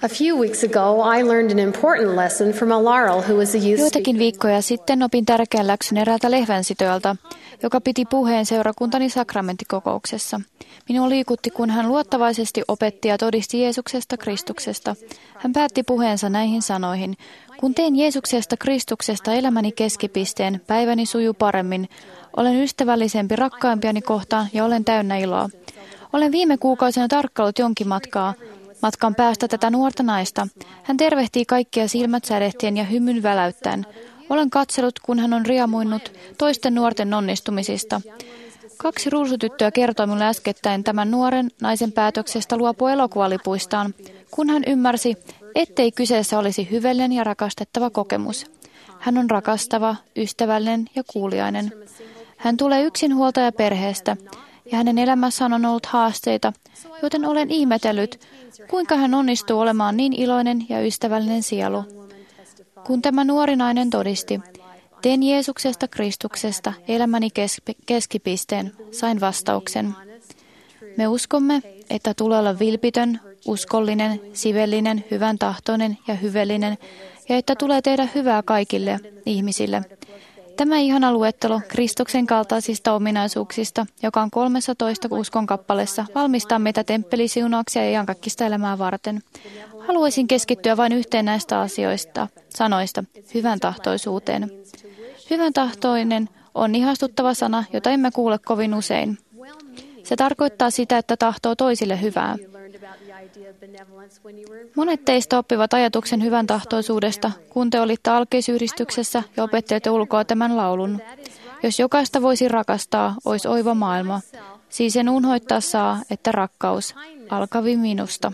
A few weeks ago, I learned an important lesson from a Laurel who was a youth Joitakin viikkoja sitten opin tärkeän läksyn eräältä lehvänsityöltä, joka piti puheen seurakuntani sakramenttikokouksessa. Minua liikutti, kun hän luottavaisesti opetti ja todisti Jeesuksesta Kristuksesta. Hän päätti puheensa näihin sanoihin: kun teen Jeesuksesta Kristuksesta elämäni keskipisteen, päiväni sujuu paremmin. Olen ystävällisempi rakkaimpiani kohtaan ja olen täynnä iloa. Olen viime kuukausina tarkkaillut jonkin matkan päästä tätä nuorta naista. Hän tervehtii kaikkia silmät sädehtien ja hymyn väläyttäen. Olen katsellut, kun hän on riemuinnut toisten nuorten onnistumisista. 2 ruusutyttöä kertoi minulle äskettäin tämän nuoren naisen päätöksestä luopua elokuvalipuistaan, kun hän ymmärsi, ettei kyseessä olisi hyvällinen ja rakastettava kokemus. Hän on rakastava, ystävällinen ja kuuliainen. Hän tulee yksinhuoltajaperheestä ja hänen elämässään on ollut haasteita, joten olen ihmetellyt, kuinka hän onnistuu olemaan niin iloinen ja ystävällinen sielu. Kun tämä nuori nainen todisti, teen Jeesuksesta Kristuksesta elämäni keskipisteen, sain vastauksen. Me uskomme, että tulee olla vilpitön, uskollinen, sivellinen, hyvän tahtoinen ja hyvällinen, ja että tulee tehdä hyvää kaikille ihmisille. Tämä ihana luettelo Kristuksen kaltaisista ominaisuuksista, joka on 13 uskon kappaleessa, valmistaa meitä temppelisiunauksia ja iankaikkista elämää varten. Haluaisin keskittyä vain yhteen näistä sanoista, hyvän tahtoisuuteen. Hyvän tahtoinen on ihastuttava sana, jota emme kuule kovin usein. Se tarkoittaa sitä, että tahtoo toisille hyvää. Monet teistä oppivat ajatuksen hyvän tahtoisuudesta, kun te olitte alkeisyhdistyksessä ja opettelitte ulkoa tämän laulun. Jos jokaista voisi rakastaa, olisi oiva maailma. Siis en unhoittaa saa, että rakkaus alkavi minusta.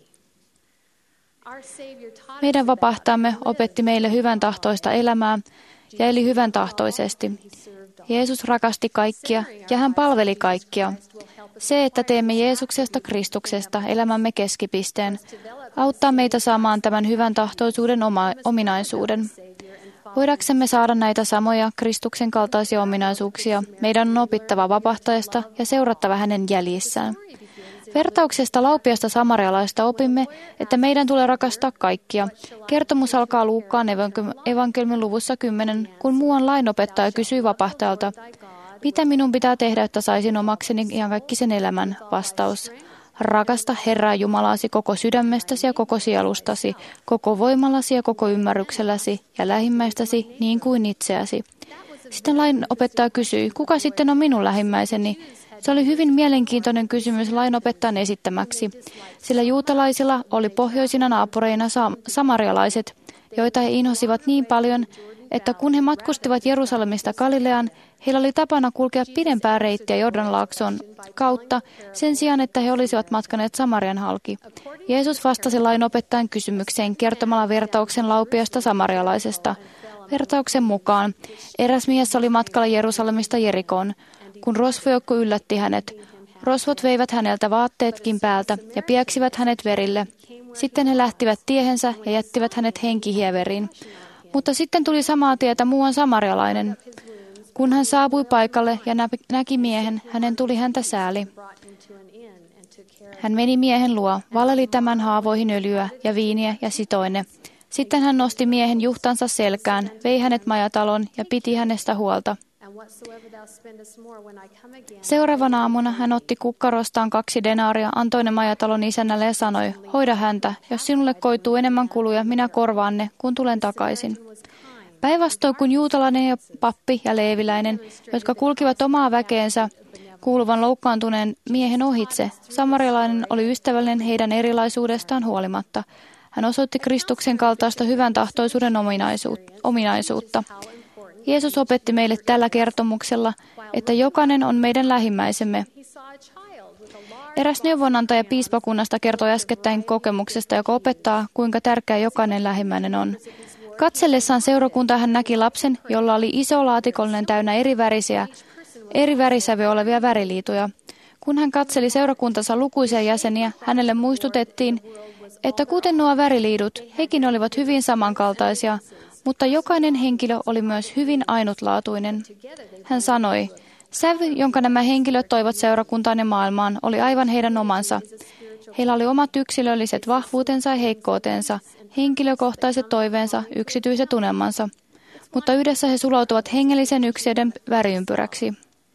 Meidän vapahtajamme opetti meille hyvän tahtoista elämää ja eli hyvän tahtoisesti. Jeesus rakasti kaikkia ja hän palveli kaikkia. Se, että teemme Jeesuksesta Kristuksesta elämämme keskipisteen, auttaa meitä saamaan tämän hyvän tahtoisuuden ominaisuuden. Voidaksemme saada näitä samoja Kristuksen kaltaisia ominaisuuksia, meidän on opittava vapahtajasta ja seurattava hänen jäljissään. Vertauksesta laupiasta samarialaista opimme, että meidän tulee rakastaa kaikkia. Kertomus alkaa Luukkaan evankeliumin luvussa 10, kun muuan lainopettaja kysyi vapahtajalta: mitä minun pitää tehdä, että saisin omakseni iankaikkisen elämän? Vastaus: rakasta Herraa Jumalaasi koko sydämestäsi ja koko sielustasi, koko voimallasi ja koko ymmärrykselläsi ja lähimmäistäsi niin kuin itseäsi. Sitten lainopettaja kysyi: kuka sitten on minun lähimmäiseni? Se oli hyvin mielenkiintoinen kysymys lainopettajan esittämäksi, sillä juutalaisilla oli pohjoisina naapureina samarialaiset, joita he inhosivat niin paljon, että kun he matkustivat Jerusalemista Galileaan, heillä oli tapana kulkea pidempää reittiä Jordanlaakson kautta sen sijaan, että he olisivat matkaneet Samarian halki. Jeesus vastasi lainopettajan kysymykseen kertomalla vertauksen laupiasta samarialaisesta. Vertauksen mukaan eräs mies oli matkalla Jerusalemista Jerikoon. Kun rosvojoukko yllätti hänet, rosvot veivät häneltä vaatteetkin päältä ja pieksivät hänet verille. Sitten he lähtivät tiehensä ja jättivät hänet henkihieveriin. Mutta sitten tuli samaa tietä muuan samarialainen. Kun hän saapui paikalle ja näki miehen, hänen tuli häntä sääli. Hän meni miehen luo, valeli tämän haavoihin öljyä ja viiniä ja sitoi ne. Sitten hän nosti miehen juhtansa selkään, vei hänet majatalon ja piti hänestä huolta. Seuraavana aamuna hän otti kukkarostaan 2 denaaria, antoi ne majatalon isännälle ja sanoi: hoida häntä, jos sinulle koituu enemmän kuluja, minä korvaan ne, kun tulen takaisin. Päinvastoin kuin juutalainen ja pappi ja leeviläinen, jotka kulkivat omaa väkeensä kuuluvan loukkaantuneen miehen ohitse, samarialainen oli ystävällinen heidän erilaisuudestaan huolimatta. Hän osoitti Kristuksen kaltaista hyvän tahtoisuuden ominaisuutta. Jeesus opetti meille tällä kertomuksella, että jokainen on meidän lähimmäisemme. Eräs neuvonantaja piispakunnasta kertoi äskettäin kokemuksesta, joka opettaa, kuinka tärkeä jokainen lähimmäinen on. Katsellessaan seurakuntaa hän näki lapsen, jolla oli iso laatikollinen täynnä eri värisävyjä olevia väriliituja. Kun hän katseli seurakuntansa lukuisia jäseniä, hänelle muistutettiin, että kuten nuo väriliidut, hekin olivat hyvin samankaltaisia, mutta jokainen henkilö oli myös hyvin ainutlaatuinen. Hän sanoi: sävy, jonka nämä henkilöt toivat seurakuntaan ja maailmaan, oli aivan heidän omansa. Heillä oli omat yksilölliset vahvuutensa ja heikkoutensa, henkilökohtaiset toiveensa, yksityiset tunnelmansa, mutta yhdessä he sulautuvat hengellisen ykseyden väriympyräksi.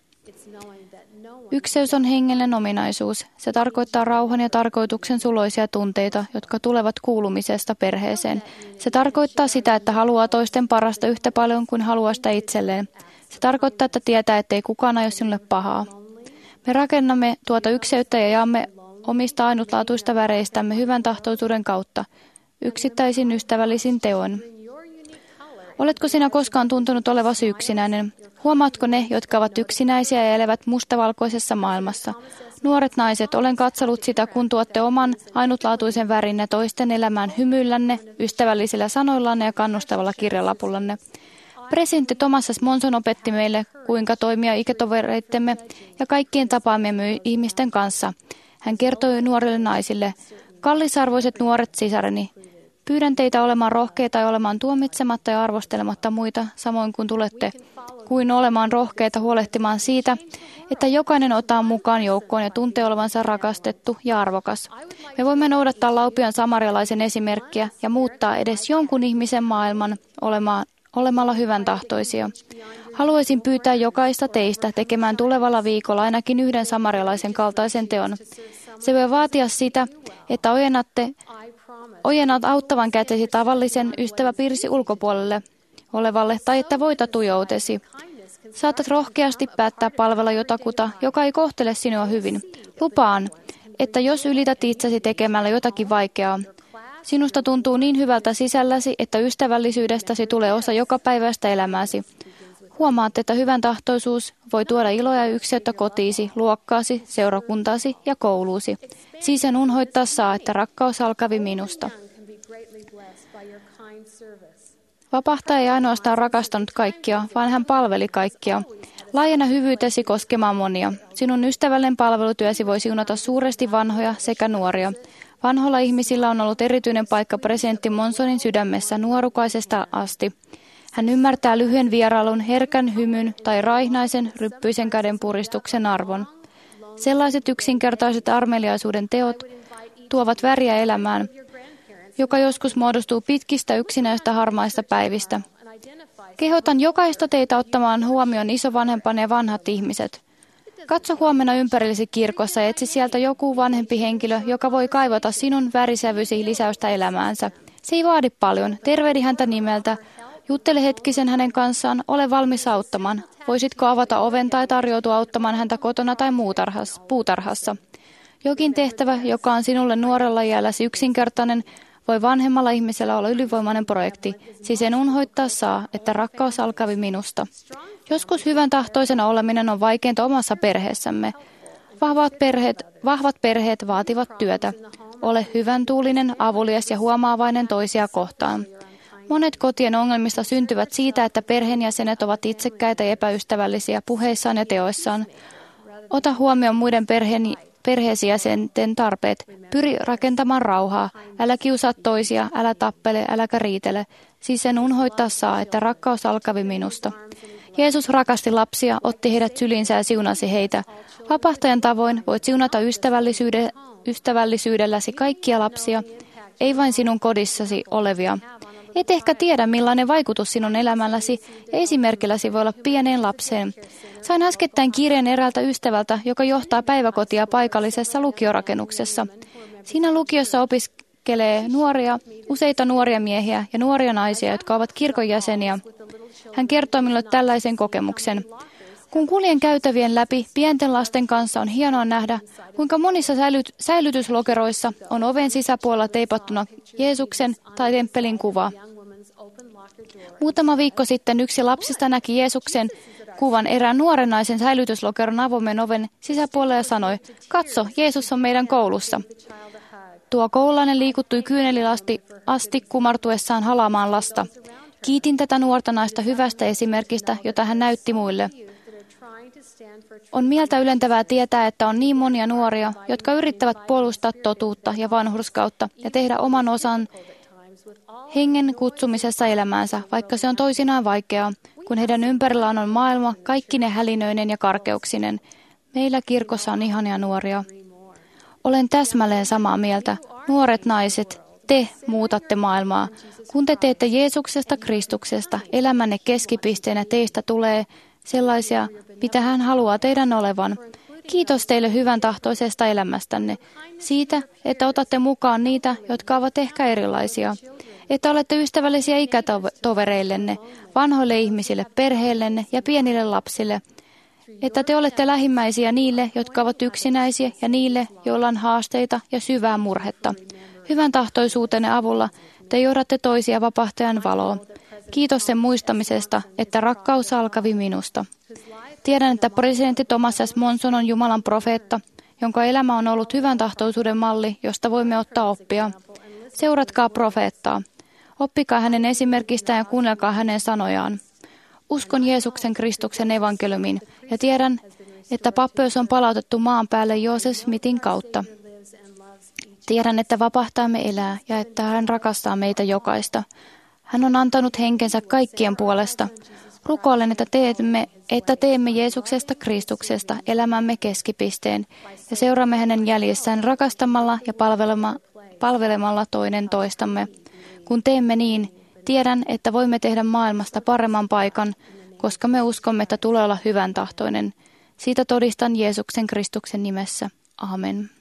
Ykseys on hengellinen ominaisuus. Se tarkoittaa rauhan ja tarkoituksen suloisia tunteita, jotka tulevat kuulumisesta perheeseen. Se tarkoittaa sitä, että haluaa toisten parasta yhtä paljon kuin haluaa sitä itselleen. Se tarkoittaa, että tietää, ettei kukaan aio sinulle pahaa. Me rakennamme tuota ykseyttä ja jaamme omista ainutlaatuista väreistämme hyvän tahtoisuuden kautta, yksittäisin ystävällisin teoin. Oletko sinä koskaan tuntunut olevasi yksinäinen? Huomaatko ne, jotka ovat yksinäisiä ja elävät mustavalkoisessa maailmassa? Nuoret naiset, olen katsellut sitä, kun tuotte oman ainutlaatuisen värinne toisten elämään hymyillänne, ystävällisillä sanoillanne ja kannustavalla kirjalapullanne. Presidentti Thomas S. Monson opetti meille, kuinka toimia ikätovereittemme ja kaikkien tapaamiemme ihmisten kanssa. Hän kertoi nuorille naisille, kallisarvoiset nuoret sisareni, pyydän teitä olemaan rohkeita ja olemaan tuomitsematta ja arvostelematta muita, samoin kuin tulette, kuin olemaan rohkeita huolehtimaan siitä, että jokainen ottaa mukaan joukkoon ja tuntee olevansa rakastettu ja arvokas. Me voimme noudattaa Laupian samarialaisen esimerkkiä ja muuttaa edes jonkun ihmisen maailman olemalla hyvän tahtoisia. Haluaisin pyytää jokaista teistä tekemään tulevalla viikolla ainakin yhden samarialaisen kaltaisen teon. Se voi vaatia sitä, että ojennat auttavan kätesi tavallisen ystäväpiirisi ulkopuolelle olevalle tai että voitat tujoutesi. Saatat rohkeasti päättää palvella jotakuta, joka ei kohtele sinua hyvin. Lupaan, että jos ylität itsesi tekemällä jotakin vaikeaa, sinusta tuntuu niin hyvältä sisälläsi, että ystävällisyydestäsi tulee osa jokapäiväistä elämääsi. Huomaat, että hyvän tahtoisuus voi tuoda iloa ja ykseyttä kotiisi, luokkaasi, seurakuntaasi ja kouluusi. Siis en unhoittaa saa, että rakkaus alkavi minusta. Vapahtaja ei ainoastaan rakastanut kaikkia, vaan hän palveli kaikkia. Laajenna hyvyytesi koskemaan monia. Sinun ystävällinen palvelutyösi voi siunata suuresti vanhoja sekä nuoria. Vanhoilla ihmisillä on ollut erityinen paikka presidentti Monsonin sydämessä nuorukaisesta asti. Hän ymmärtää lyhyen vierailun, herkän hymyn tai raihnaisen, ryppyisen käden puristuksen arvon. Sellaiset yksinkertaiset armeliaisuuden teot tuovat väriä elämään, joka joskus muodostuu pitkistä yksinäistä harmaista päivistä. Kehotan jokaista teitä ottamaan huomioon isovanhempani ja vanhat ihmiset. Katso huomenna ympärillesi kirkossa ja etsi sieltä joku vanhempi henkilö, joka voi kaivata sinun värisävysi lisäystä elämäänsä. Se ei vaadi paljon. Tervehdi häntä nimeltä. Juttele hetkisen hänen kanssaan. Ole valmis auttamaan. Voisitko avata oven tai tarjoutua auttamaan häntä kotona tai puutarhassa? Jokin tehtävä, joka on sinulle nuorella iälläsi yksinkertainen, voi vanhemmalla ihmisellä olla ylivoimainen projekti. Siis en unhoittaa saa, että rakkaus alkavi minusta. Joskus hyvän tahtoisena oleminen on vaikeinta omassa perheessämme. Vahvat perheet vaativat työtä. Ole hyvän tuulinen, avulias ja huomaavainen toisia kohtaan. Monet kotien ongelmista syntyvät siitä, että perheenjäsenet ovat itsekkäitä ja epäystävällisiä puheissaan ja teoissaan. Ota huomioon muiden perheesi jäsenten tarpeet. Pyri rakentamaan rauhaa. Älä kiusaa toisia, älä tappele, äläkä riitele. Siis en unhoittaa saa, että rakkaus alkavi minusta. Jeesus rakasti lapsia, otti heidät syliinsä ja siunasi heitä. Vapahtajan tavoin voit siunata ystävällisyydelläsi kaikkia lapsia, ei vain sinun kodissasi olevia. Et ehkä tiedä, millainen vaikutus sinun elämälläsi ja esimerkilläsi voi olla pieneen lapseen. Sain äskettäin kirjeen eräältä ystävältä, joka johtaa päiväkotia paikallisessa lukiorakennuksessa. Siinä lukiossa opiskelee useita nuoria miehiä ja nuoria naisia, jotka ovat kirkon jäseniä. Hän kertoi minulle tällaisen kokemuksen. Kun kuljen käytävien läpi pienten lasten kanssa, on hienoa nähdä, kuinka monissa säilytyslokeroissa on oven sisäpuolella teipattuna Jeesuksen tai temppelin kuva. Muutama viikko sitten yksi lapsista näki Jeesuksen kuvan erään nuoren naisen säilytyslokeron avoimen oven sisäpuolella ja sanoi, katso, Jeesus on meidän koulussa. Tuo koululainen liikuttui kyynelilasti asti kumartuessaan halaamaan lasta. Kiitin tätä nuorta naista hyvästä esimerkistä, jota hän näytti muille. On mieltä ylentävää tietää, että on niin monia nuoria, jotka yrittävät puolustaa totuutta ja vanhurskautta ja tehdä oman osan hengen kutsumisessa elämäänsä, vaikka se on toisinaan vaikeaa, kun heidän ympärillään on maailma kaikki ne hälinöinen ja karkeuksinen. Meillä kirkossa on ihania nuoria. Olen täsmälleen samaa mieltä. Nuoret naiset, te muutatte maailmaa. Kun te teette Jeesuksesta Kristuksesta elämänne keskipisteenä, teistä tulee sellaisia, mitä hän haluaa teidän olevan. Kiitos teille hyvän tahtoisesta elämästänne. Siitä, että otatte mukaan niitä, jotka ovat ehkä erilaisia. Että olette ystävällisiä ikätovereillenne, vanhoille ihmisille, perheellenne ja pienille lapsille. Että te olette lähimmäisiä niille, jotka ovat yksinäisiä ja niille, joilla on haasteita ja syvää murhetta. Hyvän tahtoisuutenne avulla te johdatte toisia vapahtajan valoon. Kiitos sen muistamisesta, että rakkaus alkavi minusta. Tiedän, että presidentti Thomas S. Monson on Jumalan profeetta, jonka elämä on ollut hyvän tahtoisuuden malli, josta voimme ottaa oppia. Seuratkaa profeettaa. Oppikaa hänen esimerkistään ja kuunnelkaa hänen sanojaan. Uskon Jeesuksen Kristuksen evankeliumin ja tiedän, että pappeus on palautettu maan päälle Joseph Smithin kautta. Tiedän, että vapahtajamme elää ja että hän rakastaa meitä jokaista. Hän on antanut henkensä kaikkien puolesta. Rukoilen, että teemme Jeesuksesta Kristuksesta elämämme keskipisteen ja seuraamme hänen jäljessään rakastamalla ja palvelemalla toinen toistamme. Kun teemme niin, tiedän, että voimme tehdä maailmasta paremman paikan, koska me uskomme, että tulee olla hyvän tahtoinen. Siitä todistan Jeesuksen Kristuksen nimessä. Amen.